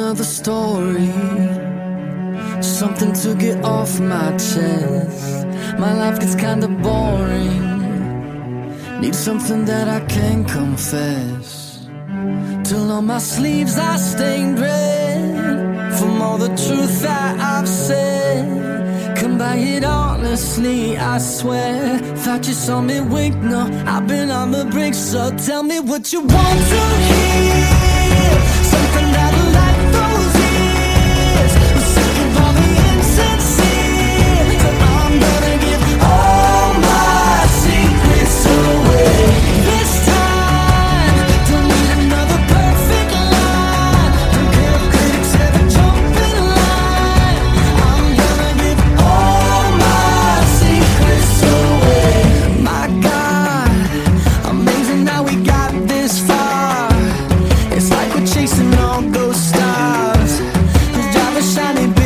another story, something to get off my chest. My life gets kinda boring, need something that I can confess. Till on my sleeves I stained red from all the truth that I've said. Come by it honestly, I swear. Thought you saw me wink, no, I've been on the brink. So tell me what you want to hear, something that'll light those ears. I'm sick of all the insincere, so I'm gonna give all my secrets away. This time, don't need another perfect line. Don't care if critics ever jump in line. I'm gonna give all my secrets away. My God, amazing how we got this far. It's like we're chasing all those stars. Who's drive a shiny